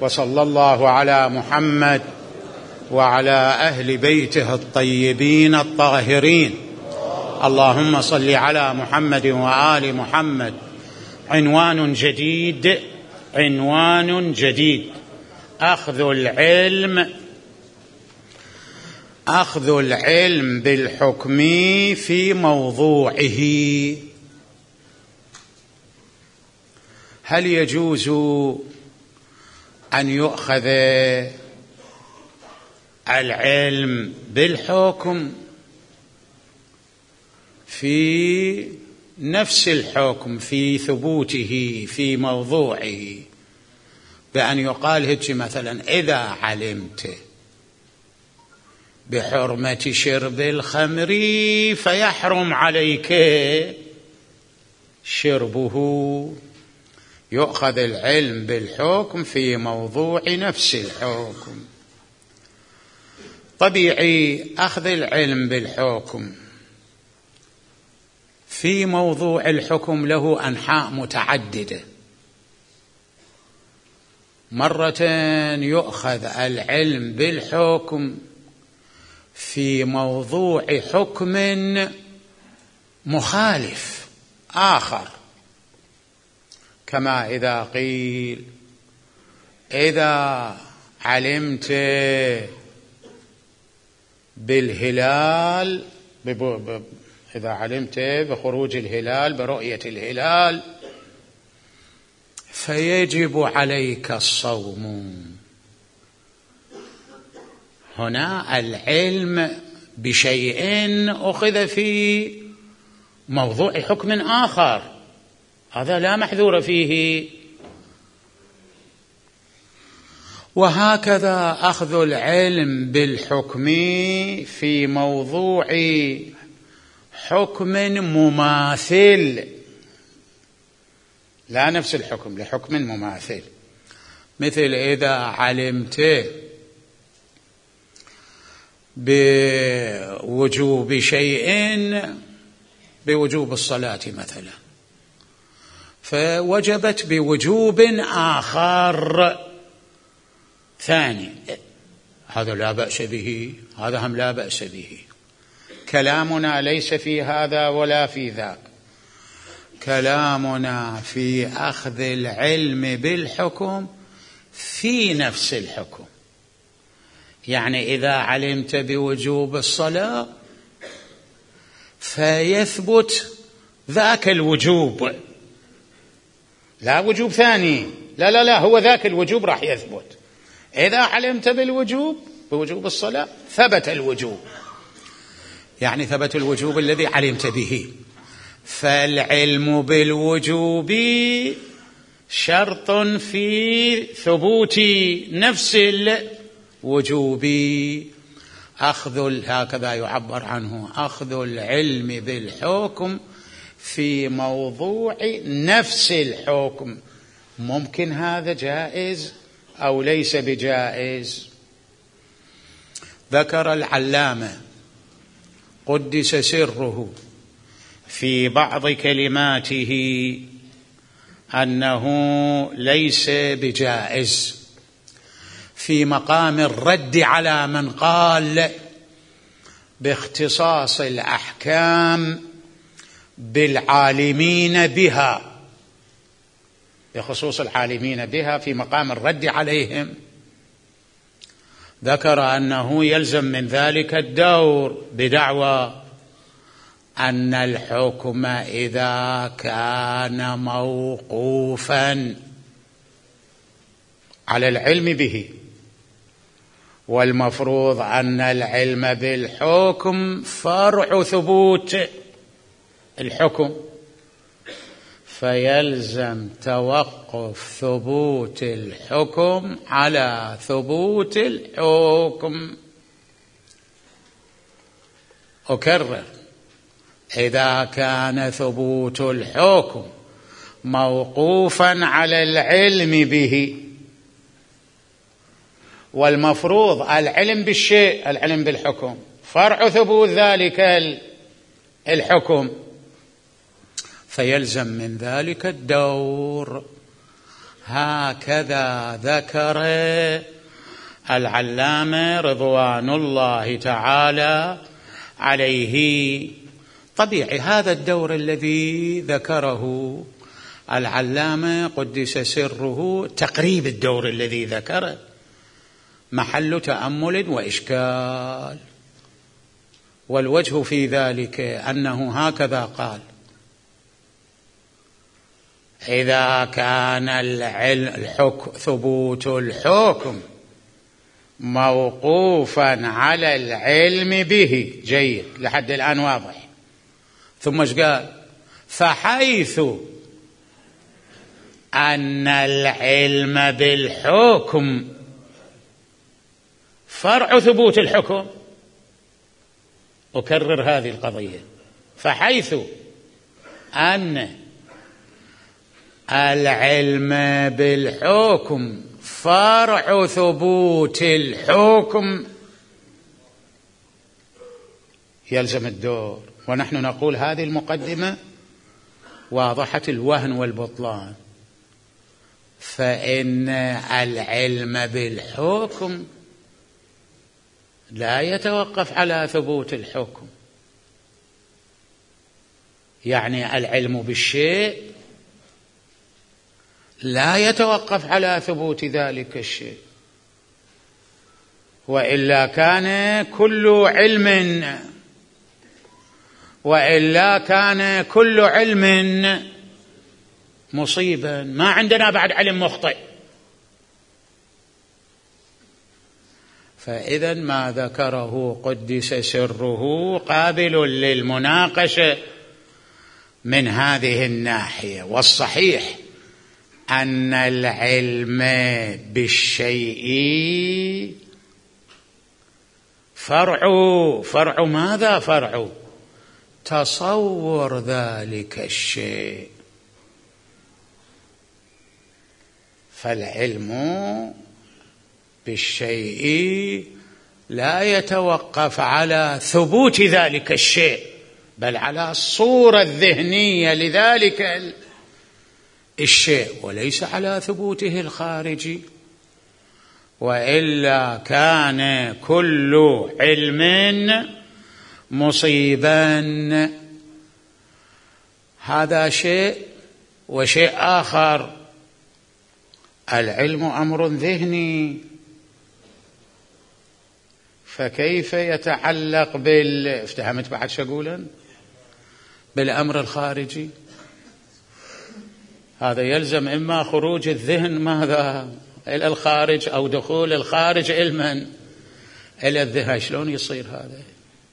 وصلى الله على محمد وعلى أهل بيته الطيبين الطاهرين. اللهم صل على محمد وآل محمد. عنوان جديد: أخذ العلم بالحكم في موضوعه. هل يجوز أن يؤخذ العلم بالحكم في نفس الحكم، في ثبوته في موضوعه، بأن يقال هيك مثلا: إذا علمت بحرمة شرب الخمر فيحرم عليك شربه. يؤخذ العلم بالحكم في موضوع نفس الحكم. طبيعي أخذ العلم بالحكم في موضوع الحكم له أنحاء متعددة. مرة يؤخذ العلم بالحكم في موضوع حكم مخالف آخر، كما إذا قيل: إذا علمت بالهلال، إذا علمت بخروج الهلال، برؤية الهلال، فيجب عليك الصوم. هنا العلم بشيء أخذ في موضوع حكم آخر، هذا لا محذور فيه. وهكذا أخذ العلم بالحكم في موضوع حكم مماثل، لا نفس الحكم، لحكم مماثل. مثل إذا علمت بوجوب شيء، بوجوب الصلاة مثلا، فوجبت بوجوب آخر ثاني، هذا لا بأس به، هذا هم لا بأس به. كلامنا ليس في هذا ولا في ذاك، كلامنا في أخذ العلم بالحكم في نفس الحكم. يعني إذا علمت بوجوب الصلاة فيثبت ذاك الوجوب، لا وجوب ثاني، لا هو ذاك الوجوب راح يثبت. إذا علمت بالوجوب، بوجوب الصلاة، ثبت الوجوب، يعني ثبت الوجوب الذي علمت به. فالعلم بالوجوب شرط في ثبوت نفس الوجوب. هكذا يعبر عنه: أخذ العلم بالحكم في موضوع نفس الحكم. ممكن هذا جائز أو ليس بجائز. ذكر العلامة قدس سره في بعض كلماته أنه ليس بجائز، في مقام الرد على من قال باختصاص الأحكام بالعالمين بها، بخصوص العالمين بها، في مقام الرد عليهم. ذكر أنه يلزم من ذلك الدور بدعوى أن الحكم إذا كان موقوفا على العلم به، والمفروض أن العلم بالحكم فرع ثبوت الحكم، فيلزم توقف ثبوت الحكم على ثبوت الحكم. أكرر: إذا كان ثبوت الحكم موقوفا على العلم به، والمفروض العلم بالشيء، العلم بالحكم، فرع ثبوت ذلك الحكم، فيلزم من ذلك الدور هكذا ذكر العلامة رضوان الله تعالى عليه. طبيعي هذا الدور الذي ذكره العلامة قدس سره تقريب الدور الذي ذكره محل تأمل وإشكال، والوجه في ذلك أنه هكذا قال: إذا كان ثبوت الحكم موقوفا على العلم به، جيد لحد الآن واضح. ثم ايش قال؟ فحيث أن العلم بالحكم فرع ثبوت الحكم. أكرر هذه القضية: فحيث أن العلم بالحكم فرع ثبوت الحكم يلزم الدور. ونحن نقول هذه المقدمة واضحة الوهن والبطلان، فإن العلم بالحكم لا يتوقف على ثبوت الحكم، يعني العلم بالشيء لا يتوقف على ثبوت ذلك الشيء، وإلا كان كل علم مصيبا، ما عندنا بعد علم مخطئ. فإذا ما ذكره قدس سره قابل للمناقشة من هذه الناحية. والصحيح أن العلم بالشيء فرع ماذا؟ فرع تصور ذلك الشيء. فالعلم بالشيء لا يتوقف على ثبوت ذلك الشيء، بل على الصورة الذهنية لذلك الشيء، وليس على ثبوته الخارجي. وإلا كان كل علم مصيبا. هذا شيء. وشيء آخر: العلم أمر ذهني، فكيف يتعلق افتهمت بعد شو أقولا؟ بالأمر الخارجي. هذا يلزم إما خروج الذهن ماذا إلى الخارج، أو دخول الخارج علما إلى الذهن. شلون يصير هذا؟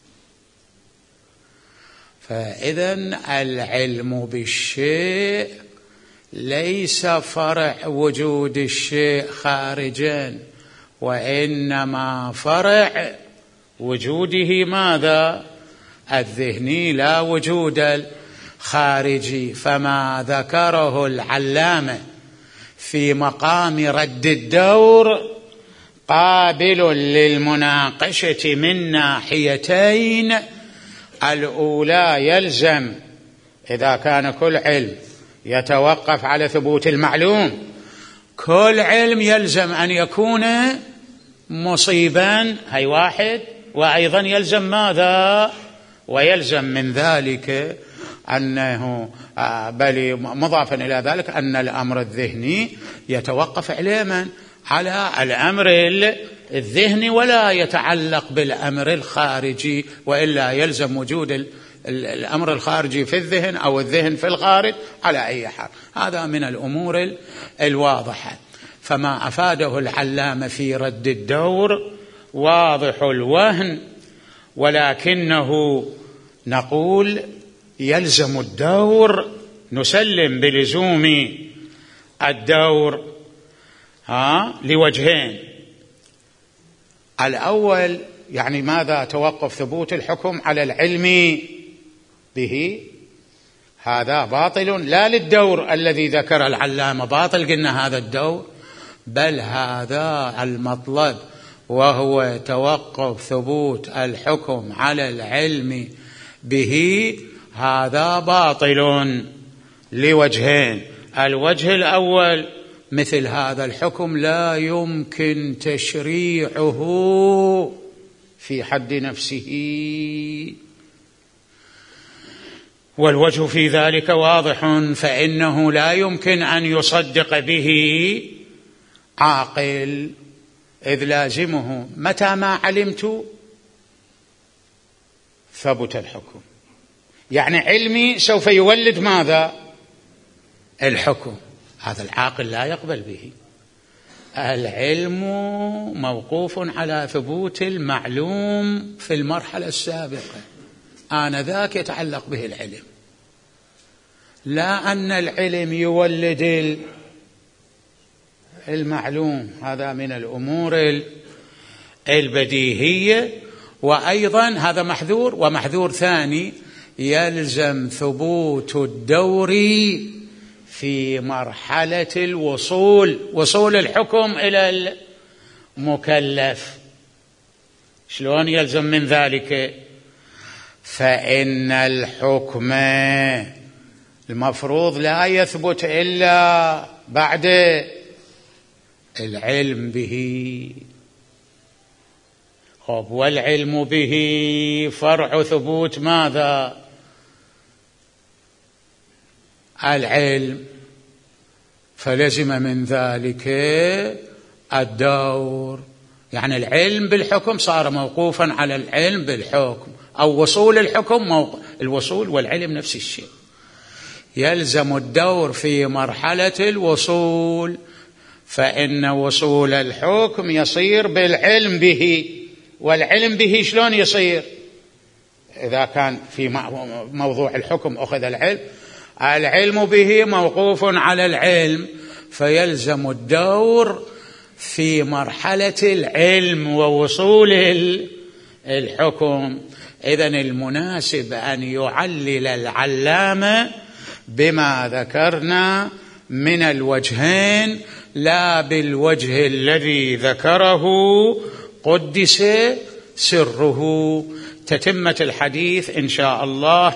فإذا العلم بالشيء ليس فرع وجود الشيء خارجا، وإنما فرع وجوده ماذا؟ الذهني، لا وجود الخارجي. فما ذكره العلامة في مقام رد الدور قابل للمناقشة من ناحيتين: الأولى يلزم إذا كان كل علم يتوقف على ثبوت المعلوم، كل علم يلزم أن يكون مصيبا، هي واحد. وأيضا يلزم ماذا؟ ويلزم من ذلك أنه بل مضافا إلى ذلك أن الأمر الذهني يتوقف علما على الأمر الذهني ولا يتعلق بالأمر الخارجي، وإلا يلزم وجود الأمر الخارجي في الذهن أو الذهن في الخارج على أي حال. هذا من الأمور الواضحة. فما أفاده العلامة في رد الدور واضح الوهن، ولكنه نقول يلزم الدور، نسلم بلزوم الدور لوجهين. الأول يعني ماذا؟ توقف ثبوت الحكم على العلم به، هذا باطل، لا للدور الذي ذكر العلامة باطل، قلنا هذا الدور، بل هذا المطلب وهو توقف ثبوت الحكم على العلم به، هذا باطل لوجهين. الوجه الأول مثل هذا الحكم لا يمكن تشريعه في حد نفسه. والوجه في ذلك واضح، فإنه لا يمكن أن يصدق به عاقل، إذ لازمه متى ما علمت ثبت الحكم، يعني علمي سوف يولد ماذا؟ الحكم. هذا العاقل لا يقبل به. العلم موقوف على ثبوت المعلوم في المرحلة السابقة، آنذاك يتعلق به العلم، لا أن العلم يولد المعلوم. هذا من الأمور البديهية. وأيضا هذا محذور. ومحذور ثاني، يلزم ثبوت الدور في مرحلة وصول الحكم إلى المكلف. شلون يلزم من ذلك؟ فإن الحكم المفروض لا يثبت إلا بعد العلم به. والعلم به فرع ثبوت ماذا؟ العلم. فلزم من ذلك الدور، يعني العلم بالحكم صار موقوفا على العلم بالحكم، أو وصول الحكم الوصول والعلم نفس الشيء. يلزم الدور في مرحلة الوصول، فإن وصول الحكم يصير بالعلم به. والعلم به شلون يصير؟ إذا كان في موضوع الحكم أخذ العلم به موقوف على العلم، فيلزم الدور في مرحلة العلم ووصول الحكم. إذن المناسب أن يعلل العلامة بما ذكرنا من الوجهين، لا بالوجه الذي ذكره قدس سره. تتمة الحديث إن شاء الله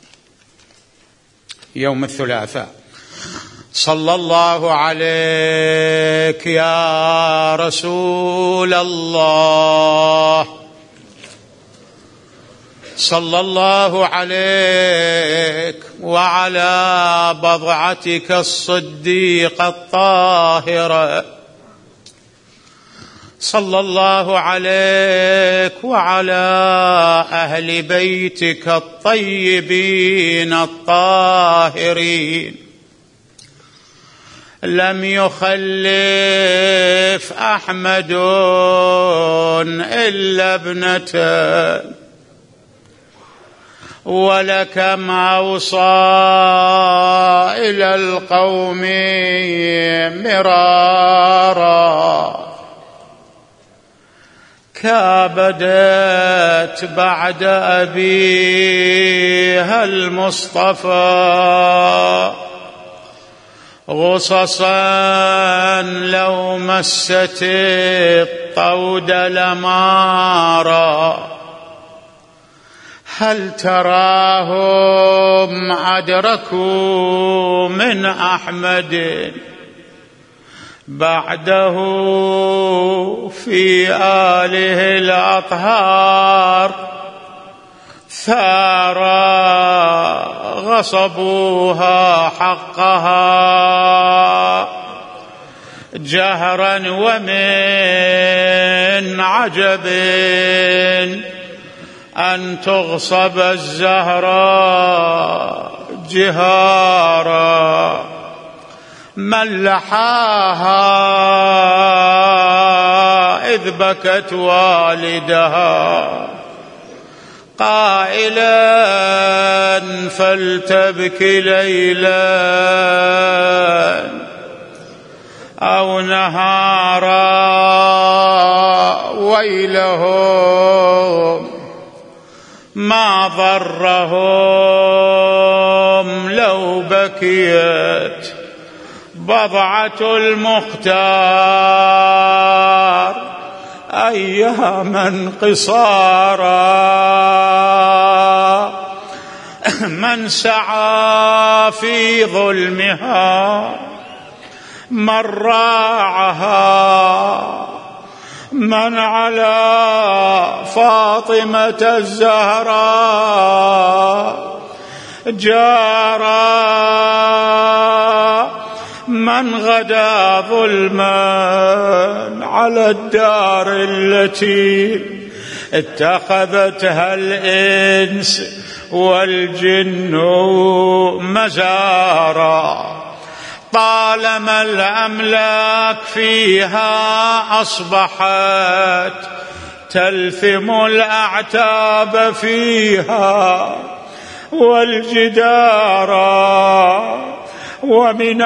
يوم الثلاثاء. صلى الله عليك يا رسول الله، صلى الله عليك وعلى بضعتك الصديقة الطاهرة، صلى الله عليك وعلى أهل بيتك الطيبين الطاهرين. لم يخلف أحمد إلا ابنته، ولكم أوصى إلى القوم مرارا، كابدت بعد أبيها المصطفى غصصا لو مست الطود لمارا. هل تراهم أدركوا من أحمد بعده في آله الأطهار ثارا غصبوها حقها جهرا، ومن عجب أن تغصب الزهراء جهارا. من لحاها إذ بكت والدها قائلا فلتبكي ليلا أو نهارا، ويلهم ما ضرهم لو بكيت بضعة المختار أياما قصارا. من سعى في ظلمها من راعها، من على فاطمة الزهراء جارا، من غدا ظلما على الدار التي اتخذتها الإنس والجن مزارا. طالما الأملاك فيها أصبحت تلثم الأعتاب فيها والجدار، ومن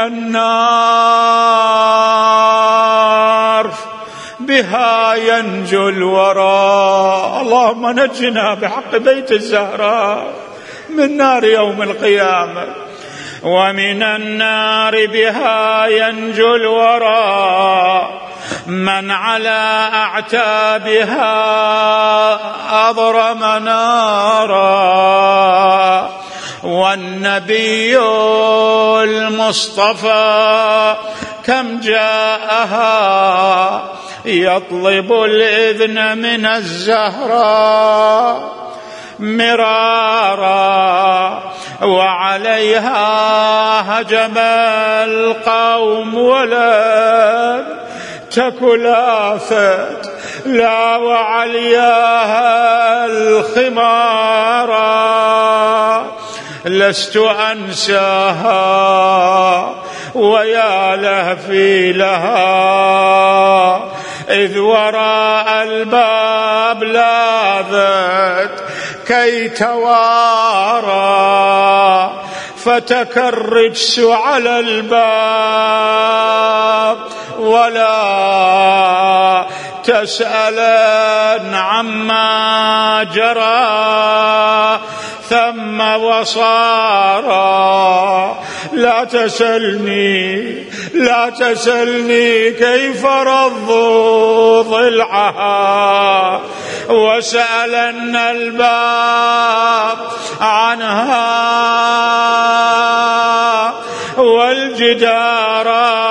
النار بها ينجو الورى. اللهم نجنا بحق بيت الزهراء من نار يوم القيامة. ومن النار بها ينجو الورى، من على أعتابها أضرم نارا. والنبي المصطفى كم جاءها يطلب الإذن من الزهراء مرارا، وعليها هجم القوم ولم تك لافت لا وعلياها الخمارا. لست أنساها ويا لهفي لها، إذ وراء الباب لاذت كي توارى. فتك الرجس على الباب ولا تسألن عما جرى ثم وصارا. لا تسلني كيف رضوا ضلعها، وسألن الباب عنها والجدار،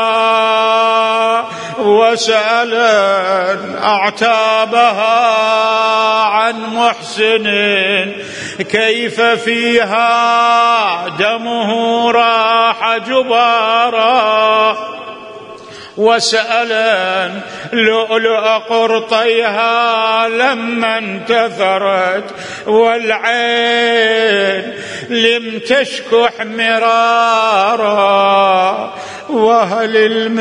وسألن أعتابها عن محسن كيف فيها دمه راح جبارا. وسألن لؤلؤ قرطيها لما انتثرت والعين لم تشكح مرارا. وهل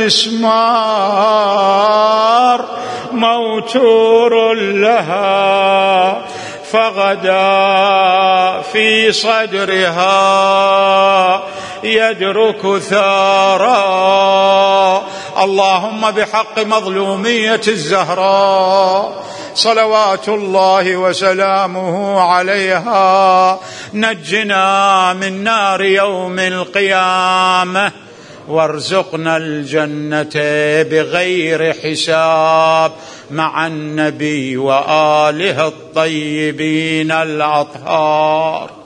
المسمار موتور لها فغدا في صدرها يدرك ثارا. اللهم بحق مظلومية الزهراء صلوات الله وسلامه عليها نجنا من نار يوم القيامة، وارزقنا الجنة بغير حساب مع النبي وآله الطيبين الأطهار.